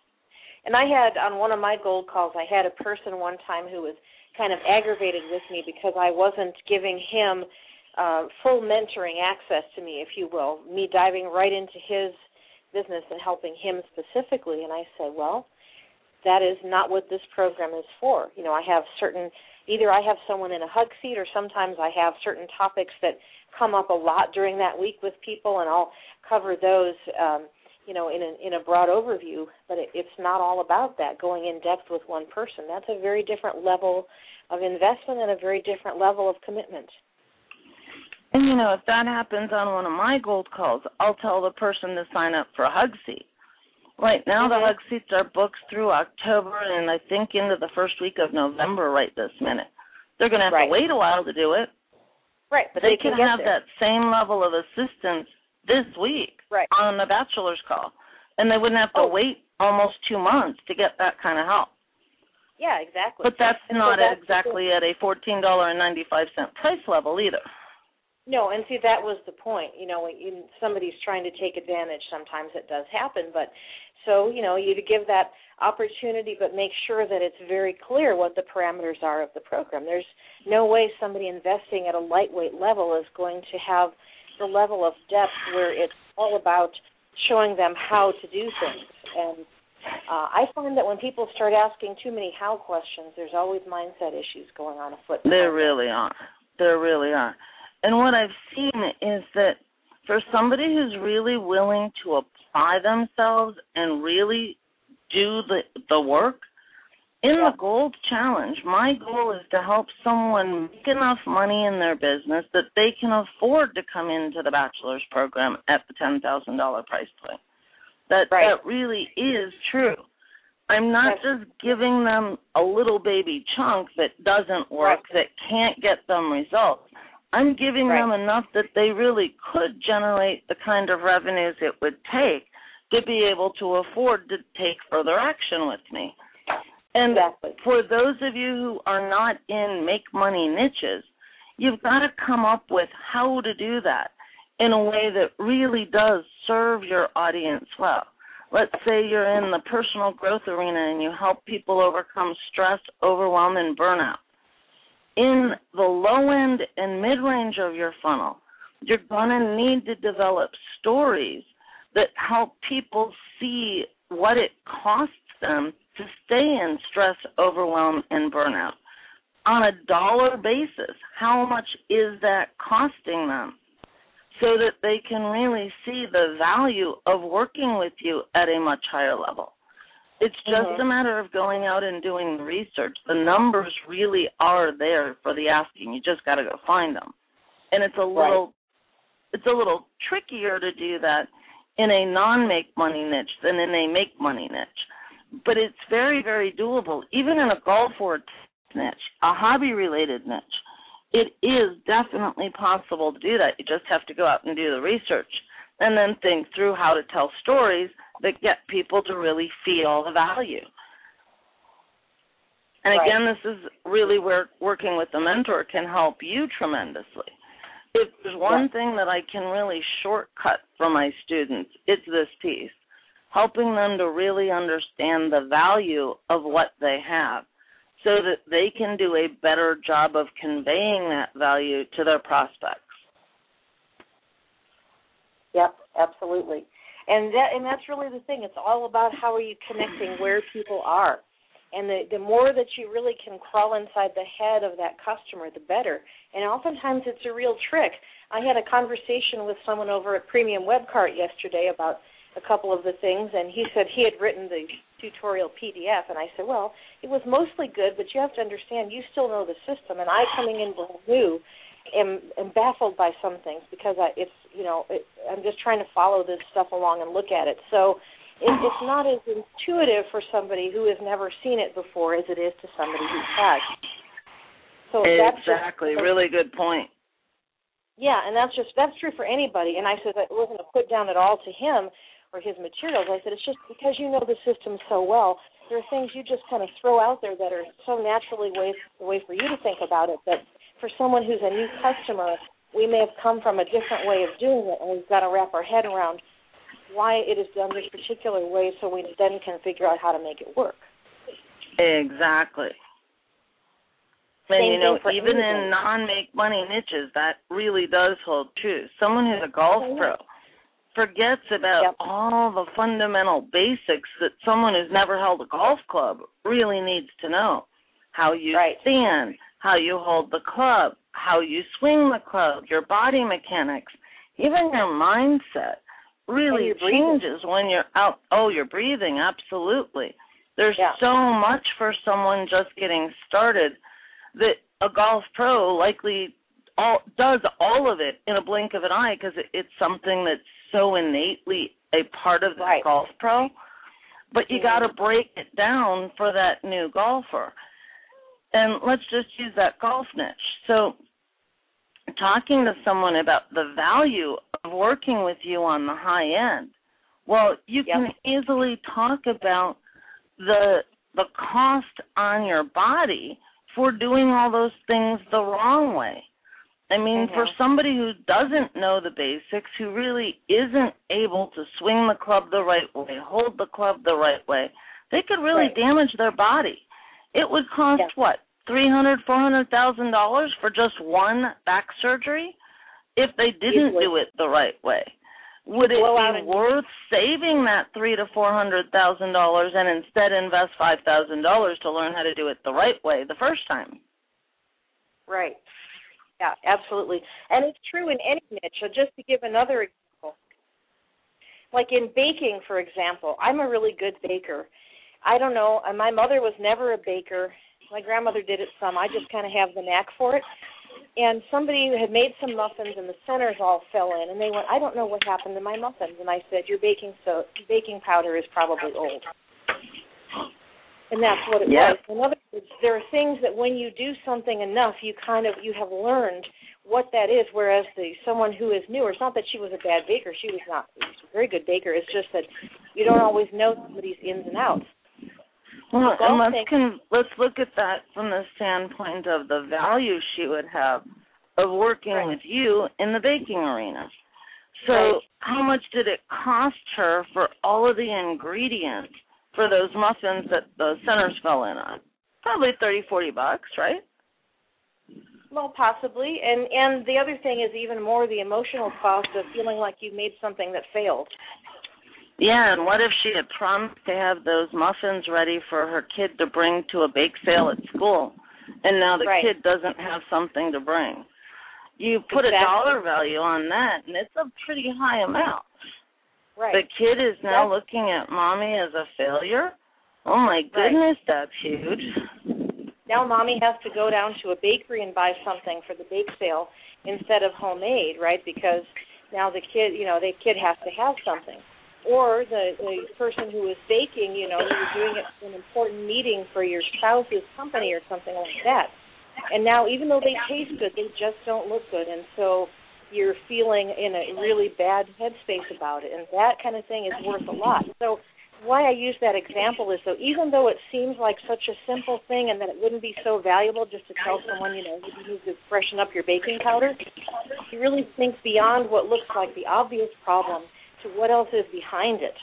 And I had, on one of my gold calls, I had a person one time who was kind of aggravated with me because I wasn't giving him uh, full mentoring access to me, if you will, me diving right into his business and helping him specifically. And I said, well, that is not what this program is for. You know, I have certain... Either I have someone in a hug seat or sometimes I have certain topics that come up a lot during that week with people, and I'll cover those, um, you know, in a, in a broad overview. But it, it's not all about that, going in depth with one person. That's a very different level of investment and a very different level of commitment. And, you know, if that happens on one of my gold calls, I'll tell the person to sign up for a hug seat. Right now, mm-hmm. the hug seats are booked through October and I think into the first week of November right this minute. They're going to have right. to wait a while to do it. Right, but they, they can can have there. that same level of assistance this week right. on the bachelor's call. And they wouldn't have to oh. wait almost two months to get that kind of help. Yeah, exactly. But that's and not so that's exactly at a fourteen dollars and ninety-five cents price level either. No, and see, that was the point. You know, when somebody's trying to take advantage, sometimes it does happen. But so, you know, you to give that opportunity, but make sure that it's very clear what the parameters are of the program. There's no way somebody investing at a lightweight level is going to have the level of depth where it's all about showing them how to do things. And uh, I find that when people start asking too many how questions, there's always mindset issues going on afoot. There really are. There really are. And what I've seen is that for somebody who's really willing to apply themselves and really do the the work, in yeah. the Gold Challenge, my goal is to help someone make enough money in their business that they can afford to come into the bachelor's program at the ten thousand dollars price point. That, right. that really is true. I'm not yes. just giving them a little baby chunk that doesn't work, right. that can't get them results. I'm giving right. them enough that they really could generate the kind of revenues it would take to be able to afford to take further action with me. And exactly. for those of you who are not in make-money niches, you've got to come up with how to do that in a way that really does serve your audience well. Let's say you're in the personal growth arena and you help people overcome stress, overwhelm, and burnout. In the low end and mid-range of your funnel, you're going to need to develop stories that help people see what it costs them to stay in stress, overwhelm, and burnout. On a dollar basis, how much is that costing them? So that they can really see the value of working with you at a much higher level. It's just mm-hmm. a matter of going out and doing the research. The numbers really are there for the asking. You just got to go find them. And it's a little, right. it's a little trickier to do that in a non-make money niche than in a make money niche. But it's very, very doable, even in a golf or niche, a hobby-related niche. It is definitely possible to do that. You just have to go out and do the research and then think through how to tell stories that get people to really feel the value. And right. again, this is really where working with a mentor can help you tremendously. If there's one yeah. thing that I can really shortcut for my students, it's this piece, helping them to really understand the value of what they have, so that they can do a better job of conveying that value to their prospects. Yep, absolutely. And that and that's really the thing. It's all about how are you connecting where people are. And the, the more that you really can crawl inside the head of that customer, the better. And oftentimes it's a real trick. I had a conversation with someone over at Premium Webcart yesterday about a couple of the things, and he said he had written the tutorial P D F, and I said, well, it was mostly good, but you have to understand you still know the system, and I, coming in brand new, am, am baffled by some things because I, it's, you know, it, I'm just trying to follow this stuff along and look at it. So it, it's not as intuitive for somebody who has never seen it before as it is to somebody who has. So exactly, that's just, really good point. Yeah, and that's just that's true for anybody. And I said that wasn't a put down at all to him or his materials. I said, it's just because you know the system so well, there are things you just kind of throw out there that are so naturally ways, the way for you to think about it, that for someone who's a new customer, we may have come from a different way of doing it, and we've got to wrap our head around why it is done this particular way so we then can figure out how to make it work. Exactly. And, Same you know, even anything. in non-make-money niches, that really does hold true. Someone who's a golf oh, pro forgets about yep. all the fundamental basics that someone who's never held a golf club really needs to know. How you right. stand, how you hold the club, how you swing the club, your body mechanics, even your mindset really changes when you're out. Oh, you're breathing, absolutely. There's yeah. so much for someone just getting started that a golf pro likely all, does all of it in a blink of an eye because it, it's something that's so innately a part of the right. golf pro. But you mm-hmm. got to break it down for that new golfer. And let's just use that golf niche. So talking to someone about the value of working with you on the high end, well, you yep. can easily talk about the the cost on your body for doing all those things the wrong way. I mean, mm-hmm. for somebody who doesn't know the basics, who really isn't able to swing the club the right way, hold the club the right way, they could really right. damage their body. It would cost, yeah. what, three hundred thousand dollars, four hundred thousand dollars for just one back surgery if they didn't Easily. do it the right way. Would it Blow be worth saving that three to four hundred thousand dollars and instead invest five thousand dollars to learn how to do it the right way the first time? Right. Yeah, absolutely. And it's true in any niche. So just to give another example, like in baking, for example, I'm a really good baker. I don't know, my mother was never a baker. My grandmother did it some. I just kind of have the knack for it. And somebody had made some muffins, and the centers all fell in. And they went, I don't know what happened to my muffins. And I said, your baking so baking powder is probably old. And that's what it yep. was. In other words, there are things that when you do something enough, you kind of, you have learned what that is, whereas the someone who is newer, it's not that she was a bad baker. She was not she was a very good baker. It's just that you don't always know somebody's ins and outs. Well, and let's, can, let's look at that from the standpoint of the value she would have of working right. with you in the baking arena. So right. how much did it cost her for all of the ingredients for those muffins that the centers fell in on? Probably thirty, forty bucks, right? Well, possibly. And and the other thing is even more the emotional cost of feeling like you made something that failed. Yeah, and what if she had promised to have those muffins ready for her kid to bring to a bake sale at school, and now the right. kid doesn't have something to bring? You put exactly. a dollar value on that, and it's a pretty high amount. Right. The kid is now That's, looking at mommy as a failure? Oh, my goodness, right. That's huge. Now mommy has to go down to a bakery and buy something for the bake sale instead of homemade, right? Because now the kid, you know, the kid has to have something. Or the, the person who was baking, you know, you were doing it for an important meeting for your spouse's company or something like that. And now even though they taste good, they just don't look good. And so you're feeling in a really bad headspace about it. And that kind of thing is worth a lot. So why I use that example is, though, even though it seems like such a simple thing and that it wouldn't be so valuable just to tell someone, you know, you need to freshen up your baking powder, you really think beyond what looks like the obvious problem to what else is behind it.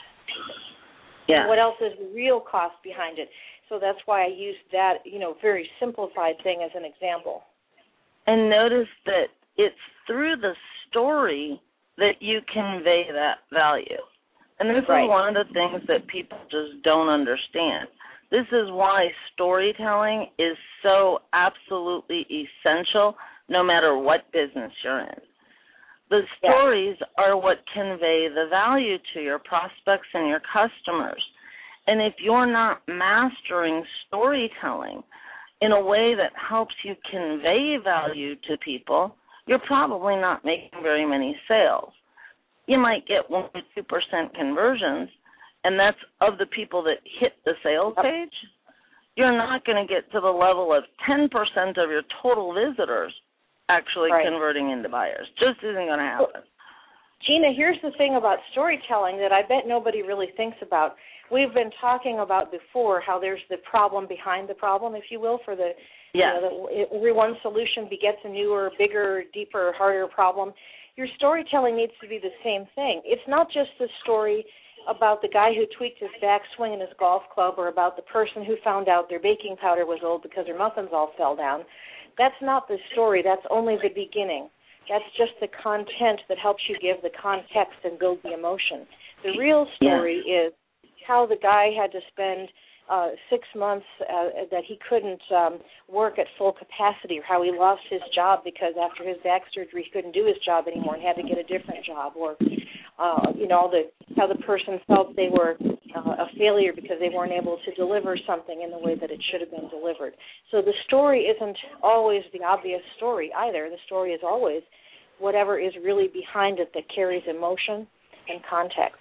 Yeah. What else is the real cost behind it. So that's why I used that, you know, very simplified thing as an example. And notice that it's through the story that you convey that value. And this right. is one of the things that people just don't understand. This is why storytelling is so absolutely essential no matter what business you're in. The stories yeah. are what convey the value to your prospects and your customers. And if you're not mastering storytelling in a way that helps you convey value to people, you're probably not making very many sales. You might get one or two percent conversions, and that's of the people that hit the sales page. You're not going to get to the level of ten percent of your total visitors actually right. converting into buyers. Just isn't going to happen. Gina, here's the thing about storytelling that I bet nobody really thinks about. We've been talking about before how there's the problem behind the problem, if you will, for the, yeah. you know, the, every one solution begets a newer, bigger, deeper, harder problem. Your storytelling needs to be the same thing. It's not just the story about the guy who tweaked his backswing in his golf club or about the person who found out their baking powder was old because their muffins all fell down. That's not the story. That's only the beginning. That's just the content that helps you give the context and build the emotion. The real story yeah. is how the guy had to spend uh, six months uh, that he couldn't um, work at full capacity, or how he lost his job because after his back surgery he couldn't do his job anymore and had to get a different job, or uh, you know, the, how the person felt they were uh, a failure because they weren't able to deliver something in the way that it should have been delivered. So the story isn't always the obvious story either. The story is always whatever is really behind it that carries emotion and context.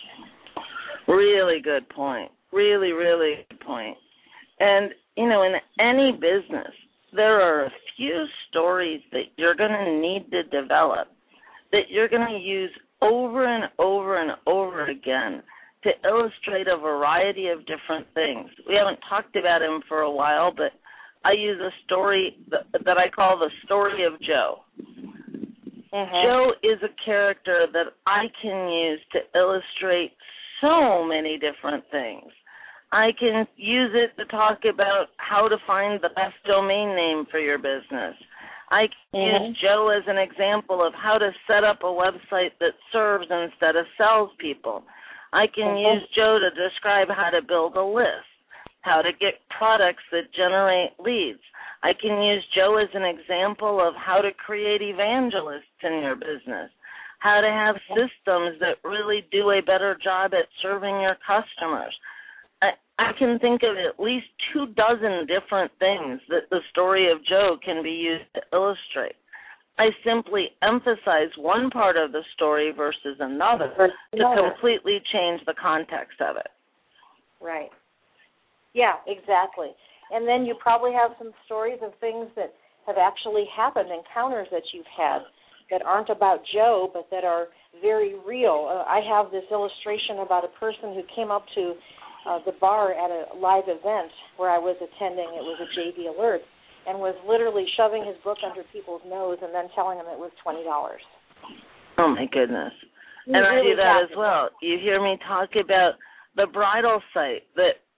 Really good point. Really, really good point. And, you know, in any business, there are a few stories that you're going to need to develop that you're going to use over and over and over again to illustrate a variety of different things. We haven't talked about him for a while, but I use a story that, that I call the story of Joe. Mm-hmm. Joe is a character that I can use to illustrate so many different things. I can use it to talk about how to find the best domain name for your business. I can mm-hmm. use Joe as an example of how to set up a website that serves instead of sells people. I can mm-hmm. use Joe to describe how to build a list, how to get products that generate leads. I can use Joe as an example of how to create evangelists in your business, how to have systems that really do a better job at serving your customers. I, I can think of at least two dozen different things that the story of Joe can be used to illustrate. I simply emphasize one part of the story versus another to completely change the context of it. Right. Yeah, exactly. And then you probably have some stories of things that have actually happened, encounters that you've had that aren't about Joe, but that are very real. Uh, I have this illustration about a person who came up to uh, the bar at a live event where I was attending. It was a J D Alert, and was literally shoving his book under people's nose and then telling them it was twenty dollars. Oh, my goodness. He and really I do that as well. You hear me talk about the bridal site that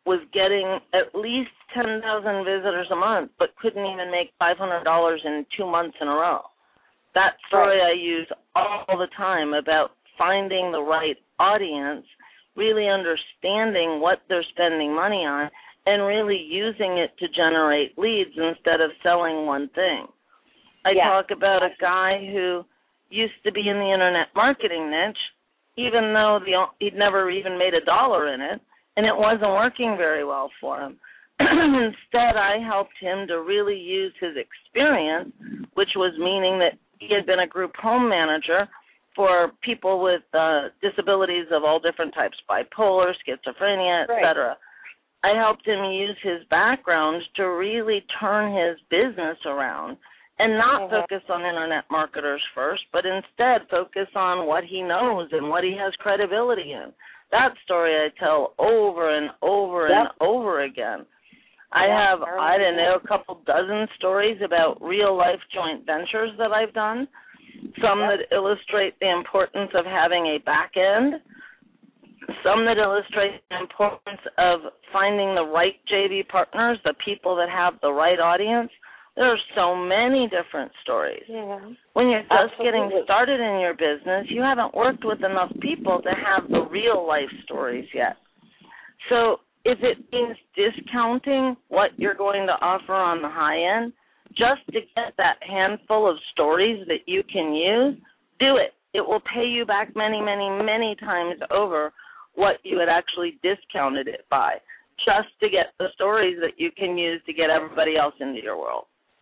was getting at least ten thousand visitors a month, but couldn't even make five hundred dollars in two months in a row. That story right. I use all the time about finding the right audience, really understanding what they're spending money on, and really using it to generate leads instead of selling one thing. I yeah. talk about a guy who used to be in the internet marketing niche, even though the, he'd never even made a dollar in it, and it wasn't working very well for him. Instead, I helped him to really use his experience, which was meaning that he had been a group home manager for people with uh, disabilities of all different types, bipolar, schizophrenia, et cetera. Right. I helped him use his background to really turn his business around and not mm-hmm. focus on internet marketers first, but instead focus on what he knows and what he has credibility in. That story I tell over and over yep. and over again. I yeah, have, I don't know, a couple dozen stories about real-life joint ventures that I've done, some yep. that illustrate the importance of having a back end, some that illustrate the importance of finding the right J V partners, the people that have the right audience. There are so many different stories. Yeah. When you're just Absolutely. Getting started in your business, you haven't worked with enough people to have the real-life stories yet. So if it means discounting what you're going to offer on the high end, just to get that handful of stories that you can use, do it. It will pay you back many, many, many times over what you had actually discounted it by, just to get the stories that you can use to get everybody else into your world.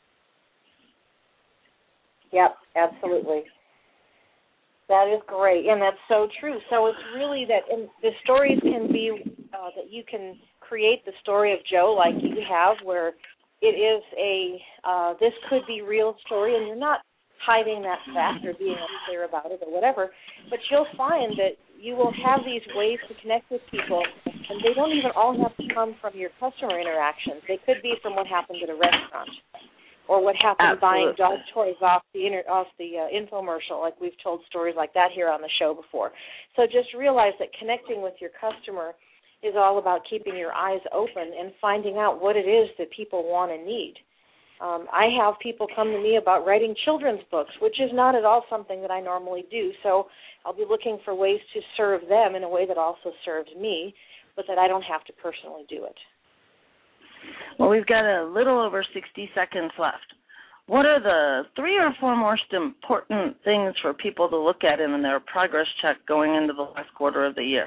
Yep, absolutely. That is great, and that's so true. So it's really that and the stories can be uh, that you can create the story of Joe like you have, where it is a uh, this could be real story, and you're not hiding that fact or being unclear about it or whatever, but you'll find that you will have these ways to connect with people, and they don't even all have to come from your customer interactions. They could be from what happened at a restaurant, or what happened Absolutely. Buying dog toys off the inter, off the uh, infomercial, like we've told stories like that here on the show before. So just realize that connecting with your customer is all about keeping your eyes open and finding out what it is that people want and need. Um, I have people come to me about writing children's books, which is not at all something that I normally do. So I'll be looking for ways to serve them in a way that also serves me, but that I don't have to personally do it. Well, we've got a little over sixty seconds left. What are the three or four most important things for people to look at in their progress check going into the last quarter of the year?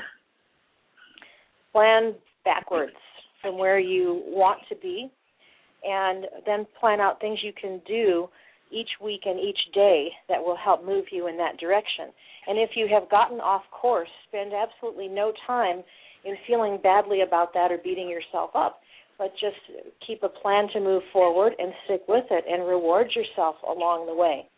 Plan backwards from where you want to be, and then plan out things you can do each week and each day that will help move you in that direction. And if you have gotten off course, spend absolutely no time in feeling badly about that or beating yourself up, but just keep a plan to move forward and stick with it and reward yourself along the way.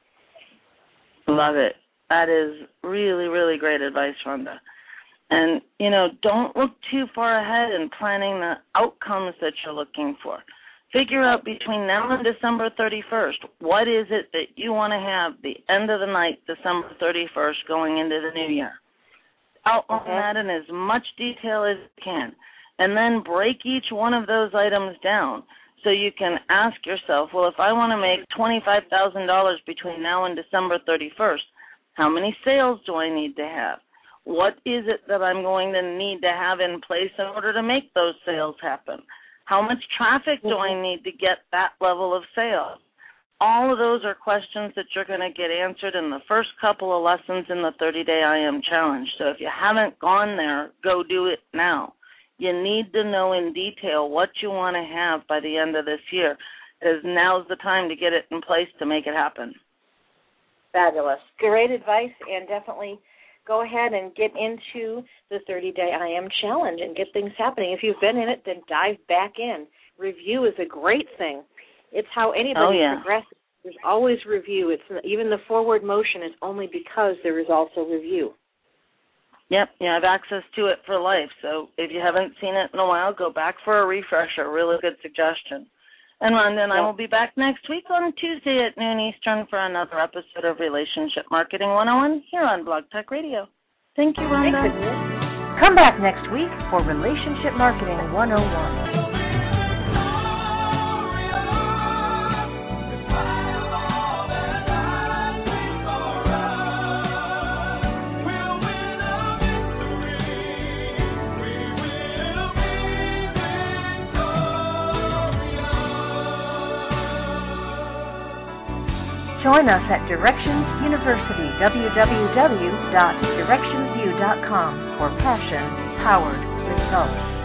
Love it. That is really, really great advice, Rhonda. And, you know, don't look too far ahead in planning the outcomes that you're looking for. Figure out between now and December thirty-first, what is it that you want to have the end of the night, December thirty-first, going into the new year. Outline okay. that in as much detail as you can. And then break each one of those items down so you can ask yourself, well, if I want to make twenty-five thousand dollars between now and December thirty-first, how many sales do I need to have? What is it that I'm going to need to have in place in order to make those sales happen? How much traffic do I need to get that level of sales? All of those are questions that you're going to get answered in the first couple of lessons in the thirty-day I Am Challenge. So if you haven't gone there, go do it now. You need to know in detail what you want to have by the end of this year, because now's the time to get it in place to make it happen. Fabulous. Great advice, and definitely go ahead and get into the thirty-day I Am Challenge and get things happening. If you've been in it, then dive back in. Review is a great thing. It's how anybody oh, yeah. progresses. There's always review. It's even the forward motion is only because there is also review. Yep, you have access to it for life. So if you haven't seen it in a while, go back for a refresher. Really good suggestion. And Rhonda and I will be back next week on Tuesday at noon Eastern for another episode of Relationship Marketing one oh one here on Blog Talk Radio. Thank you, Rhonda. Thank you. Come back next week for Relationship Marketing one oh one. Join us at Directions University, w w w dot directions u dot com, for passion-powered results.